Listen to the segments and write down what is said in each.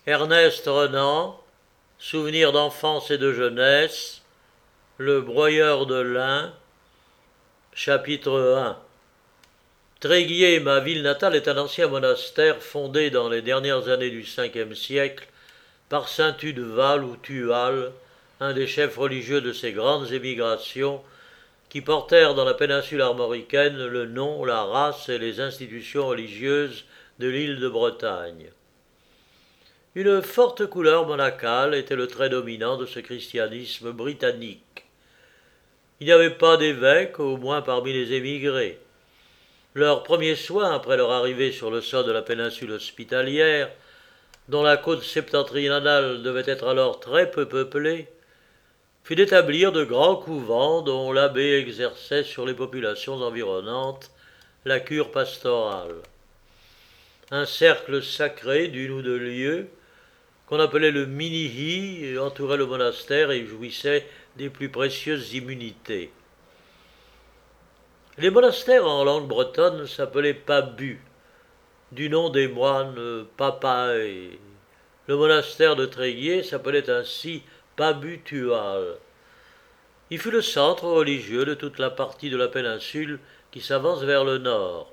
Ernest Renan, Souvenirs d'enfance et de jeunesse, Le broyeur de lin, chapitre 1. Tréguier, ma ville natale, est un ancien monastère fondé dans les dernières années du Ve siècle par saint Tudeval ou Tual, un des chefs religieux de ces grandes émigrations qui portèrent dans la péninsule armoricaine le nom, la race et les institutions religieuses de l'île de Bretagne. Une forte couleur monacale était le trait dominant de ce christianisme britannique. Il n'y avait pas d'évêque, au moins parmi les émigrés. Leur premier soin, après leur arrivée sur le sol de la péninsule hospitalière, dont la côte septentrionale devait être alors très peu peuplée, fut d'établir de grands couvents dont l'abbé exerçait sur les populations environnantes la cure pastorale. Un cercle sacré d'une ou deux lieues, qu'on appelait le Minihi, entourait le monastère et jouissait des plus précieuses immunités. Les monastères en langue bretonne s'appelaient pabus, du nom des moines papae. Le monastère de Tréguier s'appelait ainsi Pabu-Tual. Il fut le centre religieux de toute la partie de la péninsule qui s'avance vers le nord.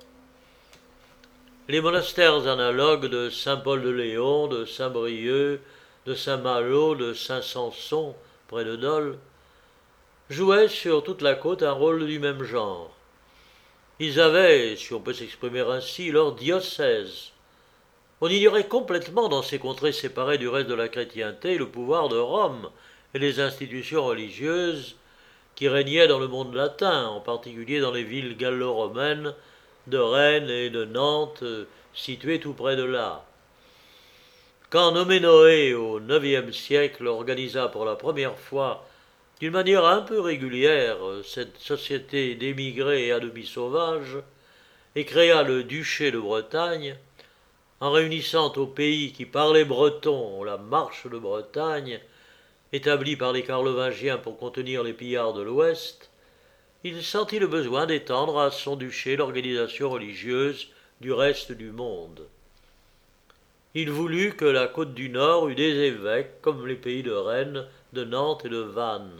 Les monastères analogues de Saint-Paul-de-Léon, de Saint-Brieuc, de Saint-Malo, de Saint-Sanson, près de Dole, jouaient sur toute la côte un rôle du même genre. Ils avaient, si on peut s'exprimer ainsi, leur diocèse. On ignorait complètement dans ces contrées séparées du reste de la chrétienté le pouvoir de Rome et les institutions religieuses qui régnaient dans le monde latin, en particulier dans les villes gallo-romaines de Rennes et de Nantes, situées tout près de là. Quand Noé au IXe siècle organisa pour la première fois, d'une manière un peu régulière, cette société d'émigrés et à demi sauvages, et créa le duché de Bretagne, en réunissant aux pays qui parlaient breton la marche de Bretagne, établie par les Carlovingiens pour contenir les pillards de l'Ouest, il sentit le besoin d'étendre à son duché l'organisation religieuse du reste du monde. Il voulut que la côte du Nord eût des évêques, comme les pays de Rennes, de Nantes et de Vannes.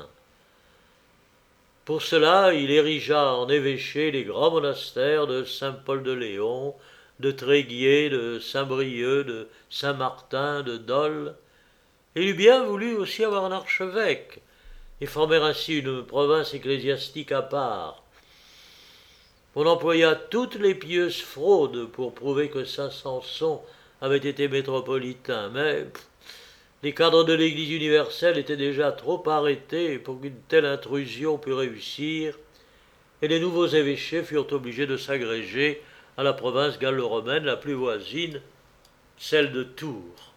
Pour cela, il érigea en évêchés les grands monastères de Saint-Paul-de-Léon, de Tréguier, de Saint-Brieuc, de Saint-Martin, de Dole, et il eût bien voulu aussi avoir un archevêque, et former ainsi une province ecclésiastique à part. On employa toutes les pieuses fraudes pour prouver que Saint-Sanson avait été métropolitain, mais les cadres de l'Église universelle étaient déjà trop arrêtés pour qu'une telle intrusion pût réussir, et les nouveaux évêchés furent obligés de s'agréger à la province gallo-romaine la plus voisine, celle de Tours.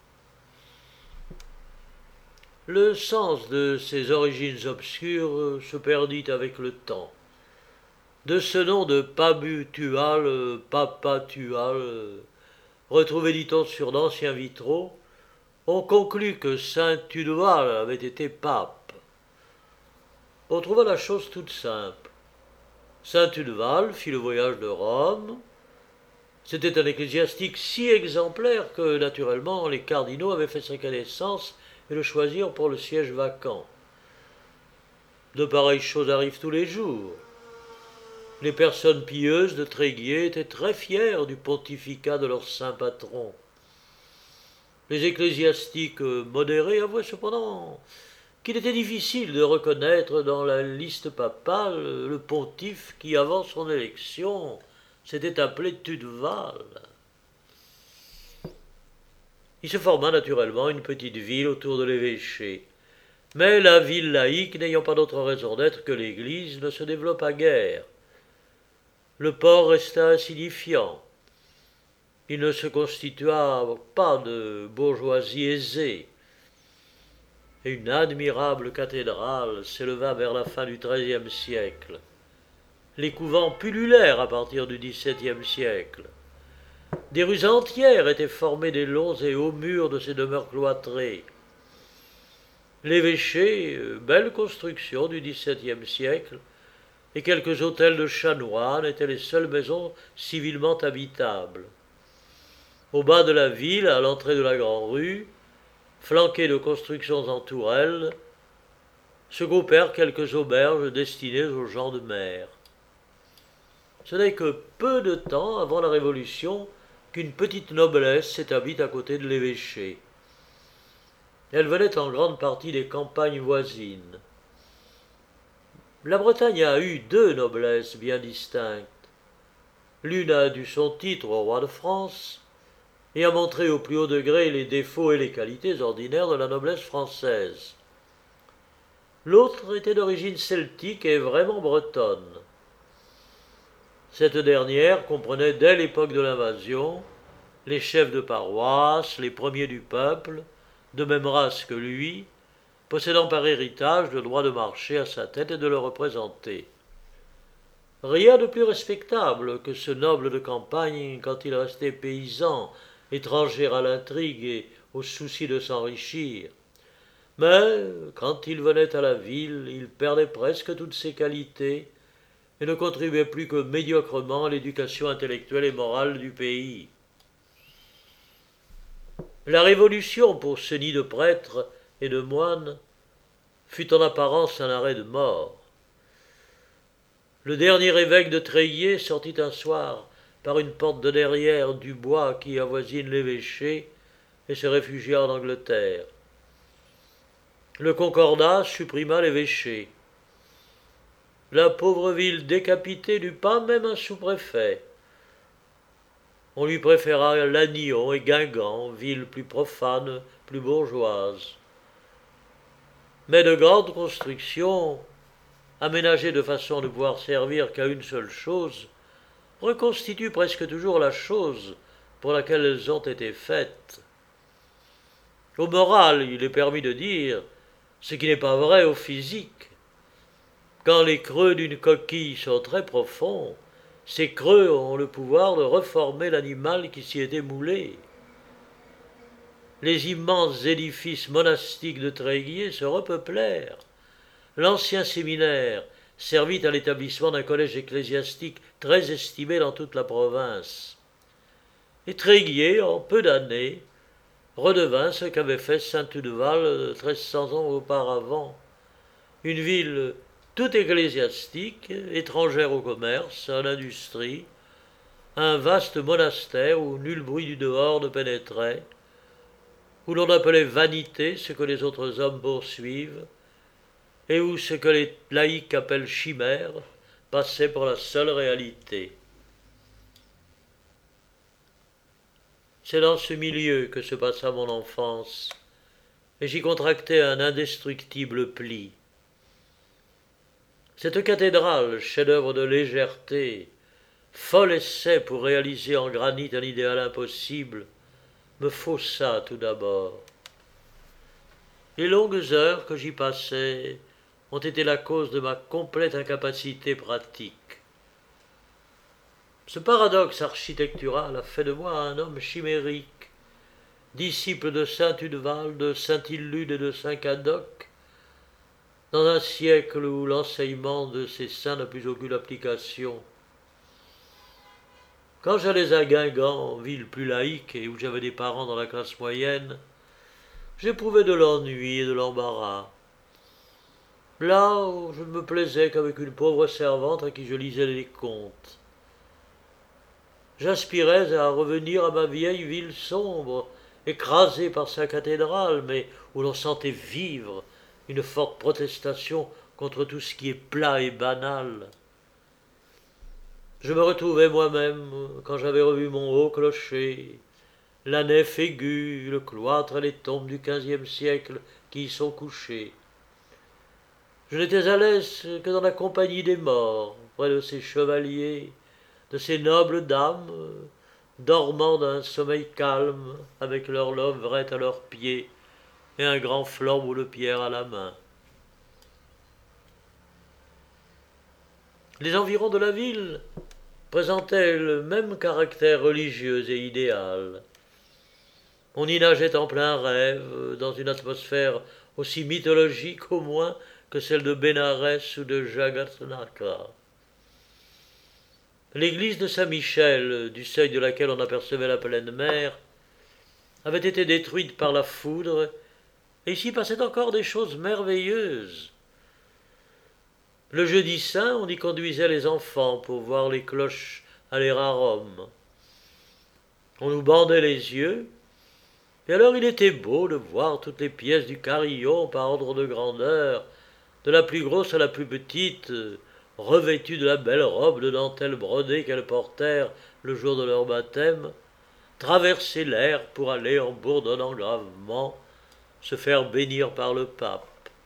Le sens de ces origines obscures se perdit avec le temps. De ce nom de Pabu-Tual, Papa-Tual, retrouvé, dit-on, sur d'anciens vitraux, on conclut que saint Tudeval avait été pape. On trouva la chose toute simple. Saint Tudeval fit le voyage de Rome. C'était un ecclésiastique si exemplaire que, naturellement, les cardinaux avaient fait sa connaissance et le choisirent pour le siège vacant. De pareilles choses arrivent tous les jours. Les personnes pieuses de Tréguier étaient très fières du pontificat de leur saint patron. Les ecclésiastiques modérés avouaient cependant qu'il était difficile de reconnaître dans la liste papale le pontife qui, avant son élection, s'était appelé Tudeval. Il se forma naturellement une petite ville autour de l'évêché. Mais la ville laïque, n'ayant pas d'autre raison d'être que l'Église, ne se développa guère. Le port resta insignifiant. Il ne se constitua pas de bourgeoisie aisée. Et une admirable cathédrale s'éleva vers la fin du XIIIe siècle. Les couvents pullulèrent à partir du XVIIe siècle. Des rues entières étaient formées des longs et hauts murs de ces demeures cloîtrées. L'évêché, belle construction du XVIIe siècle, et quelques hôtels de chanoines étaient les seules maisons civilement habitables. Au bas de la ville, à l'entrée de la grande rue, flanquée de constructions en tourelles, se groupèrent quelques auberges destinées aux gens de mer. Ce n'est que peu de temps avant la Révolution qu'une petite noblesse s'établit à côté de l'évêché. Elle venait en grande partie des campagnes voisines. La Bretagne a eu deux noblesses bien distinctes. L'une a dû son titre au roi de France et a montré au plus haut degré les défauts et les qualités ordinaires de la noblesse française. L'autre était d'origine celtique et vraiment bretonne. Cette dernière comprenait dès l'époque de l'invasion les chefs de paroisse, les premiers du peuple, de même race que lui, possédant par héritage le droit de marcher à sa tête et de le représenter. Rien de plus respectable que ce noble de campagne quand il restait paysan, étranger à l'intrigue et au souci de s'enrichir. Mais quand il venait à la ville, il perdait presque toutes ses qualités et ne contribuait plus que médiocrement à l'éducation intellectuelle et morale du pays. La Révolution, pour ce nid de prêtres et de moines, fut en apparence un arrêt de mort. Le dernier évêque de Tréguier sortit un soir par une porte de derrière du bois qui avoisine l'évêché et se réfugia en Angleterre. Le Concordat supprima l'évêché. La pauvre ville décapitée n'eut pas même un sous-préfet. On lui préféra Lannion et Guingamp, villes plus profanes, plus bourgeoises. Mais de grandes constructions, aménagées de façon à ne pouvoir servir qu'à une seule chose, reconstituent presque toujours la chose pour laquelle elles ont été faites. Au moral, il est permis de dire ce qui n'est pas vrai au physique. Quand les creux d'une coquille sont très profonds, ces creux ont le pouvoir de reformer l'animal qui s'y était moulé. Les immenses édifices monastiques de Tréguier se repeuplèrent. L'ancien séminaire servit à l'établissement d'un collège ecclésiastique très estimé dans toute la province. Et Tréguier, en peu d'années, redevint ce qu'avait fait Saint-Tudeval 1300 ans auparavant, une ville tout ecclésiastique, étrangère au commerce, à l'industrie, un vaste monastère où nul bruit du dehors ne pénétrait, où l'on appelait vanité ce que les autres hommes poursuivent, et où ce que les laïcs appellent chimère passait pour la seule réalité. C'est dans ce milieu que se passa mon enfance, et j'y contractai un indestructible pli. Cette cathédrale, chef-d'œuvre de légèreté, fol essai pour réaliser en granit un idéal impossible, me faussa tout d'abord. Les longues heures que j'y passais ont été la cause de ma complète incapacité pratique. Ce paradoxe architectural a fait de moi un homme chimérique, disciple de saint Tudeval, de saint Illude et de saint Cadoc, dans un siècle où l'enseignement de ces saints n'a plus aucune application. Quand j'allais à Guingamp, ville plus laïque et où j'avais des parents dans la classe moyenne, j'éprouvais de l'ennui et de l'embarras. Là, je ne me plaisais qu'avec une pauvre servante à qui je lisais les contes. J'aspirais à revenir à ma vieille ville sombre, écrasée par sa cathédrale, mais où l'on sentait vivre une forte protestation contre tout ce qui est plat et banal. Je me retrouvais moi-même quand j'avais revu mon haut clocher, la nef aiguë, le cloître et les tombes du XVe siècle qui y sont couchées. Je n'étais à l'aise que dans la compagnie des morts, près de ces chevaliers, de ces nobles dames, dormant d'un sommeil calme, avec leur levrette à leurs pieds et un grand flambeau de pierre à la main. Les environs de la ville présentaient le même caractère religieux et idéal. On y nageait en plein rêve, dans une atmosphère aussi mythologique au moins que celle de Bénarès ou de Jagatnaca. L'église de Saint-Michel, du seuil de laquelle on apercevait la pleine mer, avait été détruite par la foudre, et ici passaient encore des choses merveilleuses. Le jeudi saint, on y conduisait les enfants pour voir les cloches aller à Rome. On nous bandait les yeux, et alors il était beau de voir toutes les pièces du carillon par ordre de grandeur, de la plus grosse à la plus petite, revêtues de la belle robe de dentelle brodée qu'elles portèrent le jour de leur baptême, traverser l'air pour aller en bourdonnant gravement se faire bénir par le pape.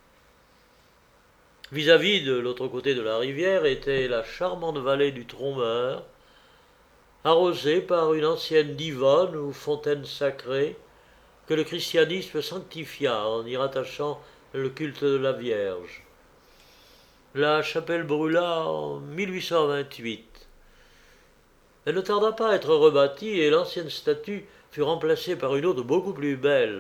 Vis-à-vis de l'autre côté de la rivière était la charmante vallée du Tromeur, arrosée par une ancienne divonne ou fontaine sacrée que le christianisme sanctifia en y rattachant le culte de la Vierge. La chapelle brûla en 1828. Elle ne tarda pas à être rebâtie et l'ancienne statue fut remplacée par une autre beaucoup plus belle.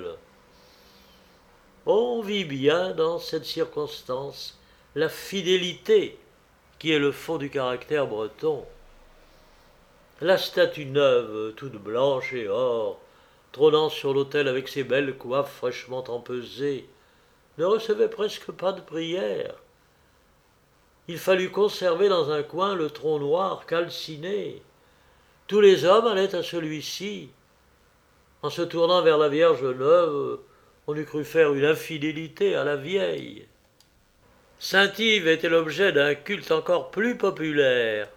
On vit bien dans cette circonstance la fidélité qui est le fond du caractère breton. La statue neuve, toute blanche et or, trônant sur l'autel avec ses belles coiffes fraîchement empesées, ne recevait presque pas de prière. Il fallut conserver dans un coin le tronc noir calciné. Tous les hommes allaient à celui-ci. En se tournant vers la Vierge neuve, on eût cru faire une infidélité à la vieille. Saint-Yves était l'objet d'un culte encore plus populaire.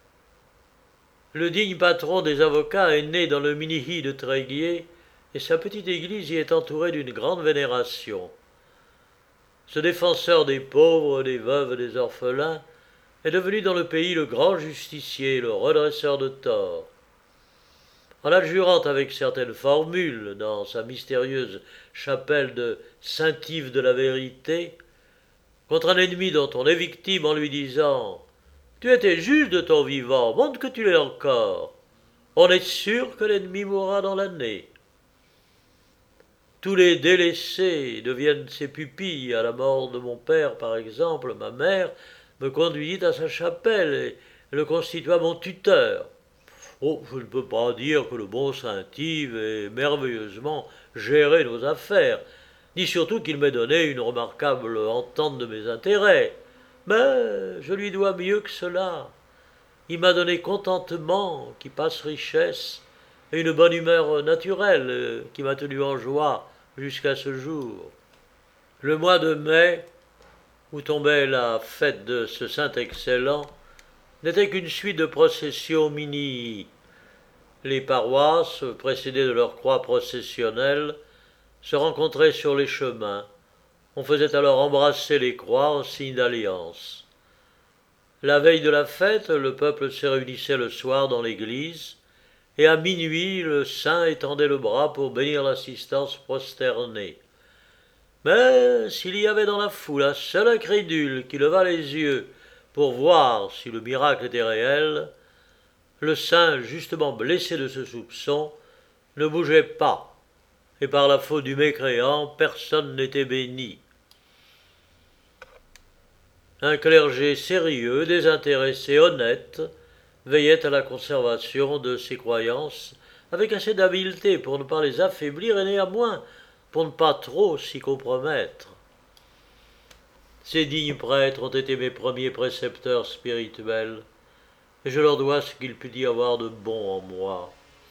Le digne patron des avocats est né dans le Minihi de Tréguier, et sa petite église y est entourée d'une grande vénération. Ce défenseur des pauvres, des veuves, des orphelins, est devenu dans le pays le grand justicier, le redresseur de tort. En adjurant avec certaines formules dans sa mystérieuse chapelle de Saint-Yves de la Vérité, contre un ennemi dont on est victime en lui disant « Tu étais juge de ton vivant, montre que tu l'es encore », on est sûr que l'ennemi mourra dans l'année. Tous les délaissés deviennent ses pupilles. À la mort de mon père, par exemple, ma mère me conduisit à sa chapelle et le constitua mon tuteur. Oh, je ne peux pas dire que le bon Saint-Yves ait merveilleusement géré nos affaires, ni surtout qu'il m'ait donné une remarquable entente de mes intérêts. Mais je lui dois mieux que cela. Il m'a donné contentement qui passe richesse, et une bonne humeur naturelle qui m'a tenu en joie jusqu'à ce jour. Le mois de mai, où tombait la fête de ce saint excellent, n'était qu'une suite de processions mini. Les paroisses, précédées de leur croix processionnelle, se rencontraient sur les chemins. On faisait alors embrasser les croix en signe d'alliance. La veille de la fête, le peuple se réunissait le soir dans l'église, et à minuit, le saint étendait le bras pour bénir l'assistance prosternée. Mais s'il y avait dans la foule un seul incrédule qui leva les yeux pour voir si le miracle était réel, le saint, justement blessé de ce soupçon, ne bougeait pas, et par la faute du mécréant, personne n'était béni. Un clergé sérieux, désintéressé, honnête, veillait à la conservation de ses croyances avec assez d'habileté pour ne pas les affaiblir et néanmoins pour ne pas trop s'y compromettre. Ces dignes prêtres ont été mes premiers précepteurs spirituels, et je leur dois ce qu'il put y avoir de bon en moi.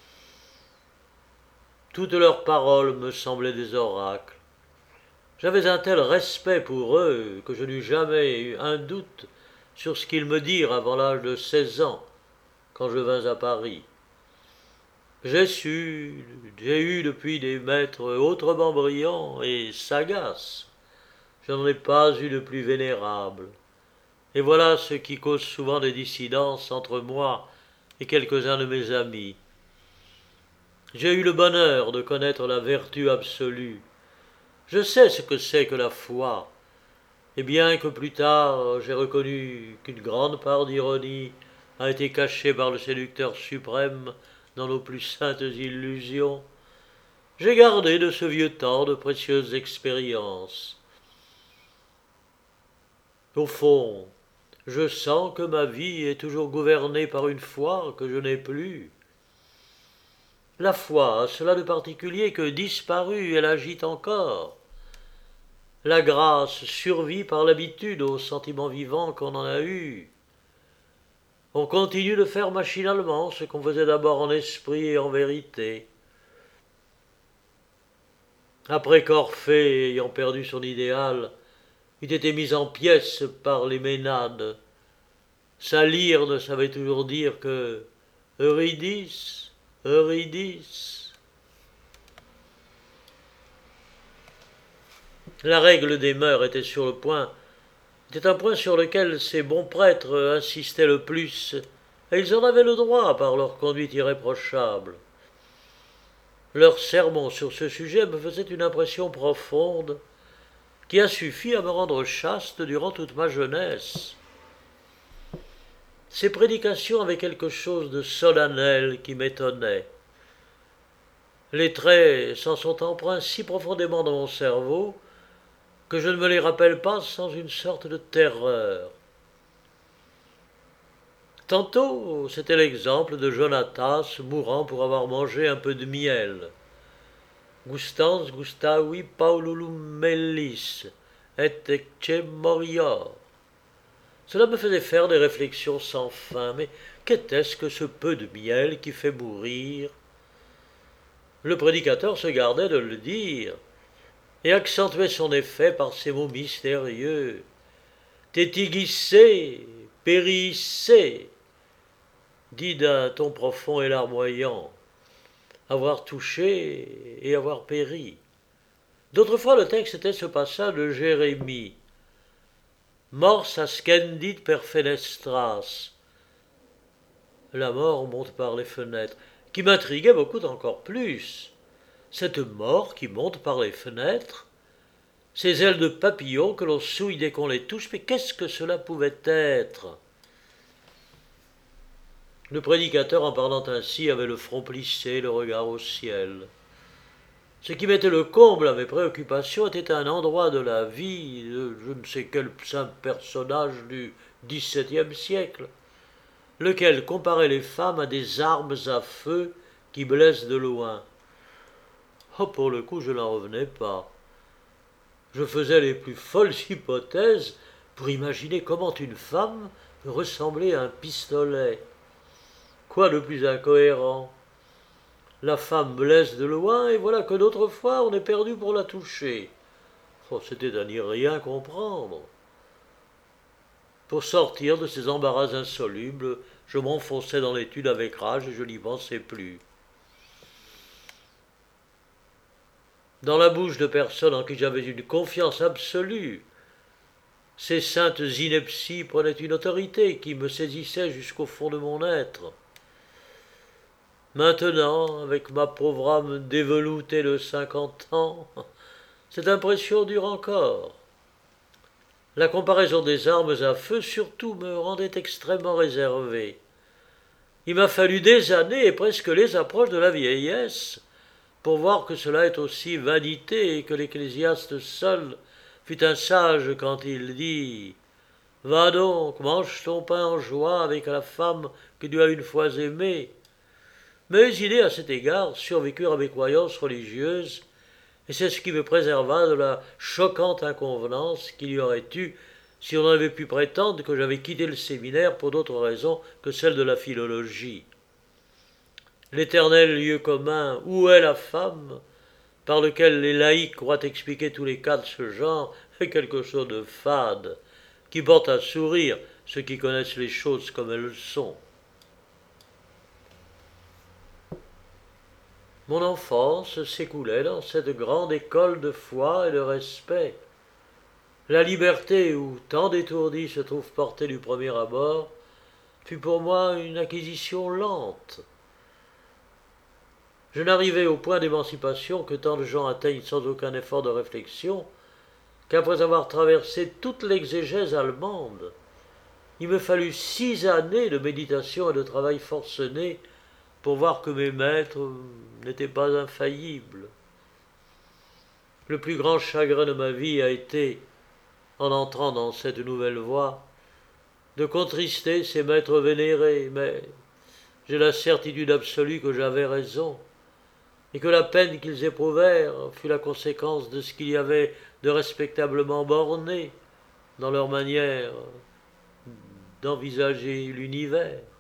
Toutes leurs paroles me semblaient des oracles. J'avais un tel respect pour eux que je n'eus jamais eu un doute sur ce qu'ils me dirent avant l'âge de 16 ans, quand je vins à Paris. J'ai eu depuis des maîtres autrement brillants et sagaces. Je n'en ai pas eu de plus vénérable. Et voilà ce qui cause souvent des dissidences entre moi et quelques-uns de mes amis. J'ai eu le bonheur de connaître la vertu absolue. Je sais ce que c'est que la foi, et bien que plus tard j'ai reconnu qu'une grande part d'ironie a été cachée par le séducteur suprême dans nos plus saintes illusions, j'ai gardé de ce vieux temps de précieuses expériences. Au fond, je sens que ma vie est toujours gouvernée par une foi que je n'ai plus. La foi a cela de particulier que disparue, elle agite encore. La grâce survit par l'habitude aux sentiments vivants qu'on en a eus. On continue de faire machinalement ce qu'on faisait d'abord en esprit et en vérité. Après qu'Orphée, ayant perdu son idéal, eût été mis en pièces par les Ménades, sa lyre ne savait toujours dire que Eurydice, Eurydice. La règle des mœurs était un point sur lequel ces bons prêtres insistaient le plus, et ils en avaient le droit par leur conduite irréprochable. Leurs sermons sur ce sujet me faisaient une impression profonde, qui a suffi à me rendre chaste durant toute ma jeunesse. Ces prédications avaient quelque chose de solennel qui m'étonnait. Les traits s'en sont empreints si profondément dans mon cerveau que je ne me les rappelle pas sans une sorte de terreur. Tantôt, c'était l'exemple de Jonatas mourant pour avoir mangé un peu de miel. Gustans gustavi paululum mellis, et ecce morior. Cela me faisait faire des réflexions sans fin. Mais qu'était-ce que ce peu de miel qui fait mourir? Le prédicateur se gardait de le dire, et accentuait son effet par ces mots mystérieux. Tétigissé, périssé, dit d'un ton profond et larmoyant, avoir touché et avoir péri. D'autres fois, le texte était ce passage de Jérémie. Mors ascendit per fenestras. La mort monte par les fenêtres, qui m'intriguait beaucoup encore plus. Cette mort qui monte par les fenêtres, ces ailes de papillon que l'on souille dès qu'on les touche, mais qu'est-ce que cela pouvait être? Le prédicateur, en parlant ainsi, avait le front plissé, le regard au ciel. Ce qui mettait le comble à mes préoccupations était un endroit de la vie de je ne sais quel saint personnage du XVIIe siècle, lequel comparait les femmes à des armes à feu qui blessent de loin. Oh, pour le coup, je n'en revenais pas. Je faisais les plus folles hypothèses pour imaginer comment une femme peut ressembler à un pistolet. Quoi de plus incohérent? La femme blesse de loin, et voilà que d'autres fois on est perdu pour la toucher. Oh, c'était à n'y rien comprendre. Pour sortir de ces embarras insolubles, je m'enfonçais dans l'étude avec rage et je n'y pensais plus. Dans la bouche de personnes en qui j'avais une confiance absolue, ces saintes inepties prenaient une autorité qui me saisissait jusqu'au fond de mon être. Maintenant, avec ma pauvre âme déveloutée de 50 ans, cette impression dure encore. La comparaison des armes à feu surtout me rendait extrêmement réservé. Il m'a fallu des années et presque les approches de la vieillesse pour voir que cela est aussi vanité et que l'ecclésiaste seul fut un sage quand il dit « Va donc, mange ton pain en joie avec la femme que tu as une fois aimée. » Mes idées à cet égard survécurent à mes croyances religieuses, et c'est ce qui me préserva de la choquante inconvenance qu'il y aurait eu si on avait pu prétendre que j'avais quitté le séminaire pour d'autres raisons que celles de la philologie. L'éternel lieu commun, où est la femme, par lequel les laïcs croient expliquer tous les cas de ce genre, est quelque chose de fade, qui porte à sourire ceux qui connaissent les choses comme elles sont. Mon enfance s'écoulait dans cette grande école de foi et de respect. La liberté où tant d'étourdis se trouvent portés du premier abord fut pour moi une acquisition lente. Je n'arrivai au point d'émancipation que tant de gens atteignent sans aucun effort de réflexion qu'après avoir traversé toute l'exégèse allemande, il me fallut 6 années de méditation et de travail forcené pour voir que mes maîtres n'étaient pas infaillibles. Le plus grand chagrin de ma vie a été, en entrant dans cette nouvelle voie, de contrister ces maîtres vénérés, mais j'ai la certitude absolue que j'avais raison, et que la peine qu'ils éprouvèrent fut la conséquence de ce qu'il y avait de respectablement borné dans leur manière d'envisager l'univers.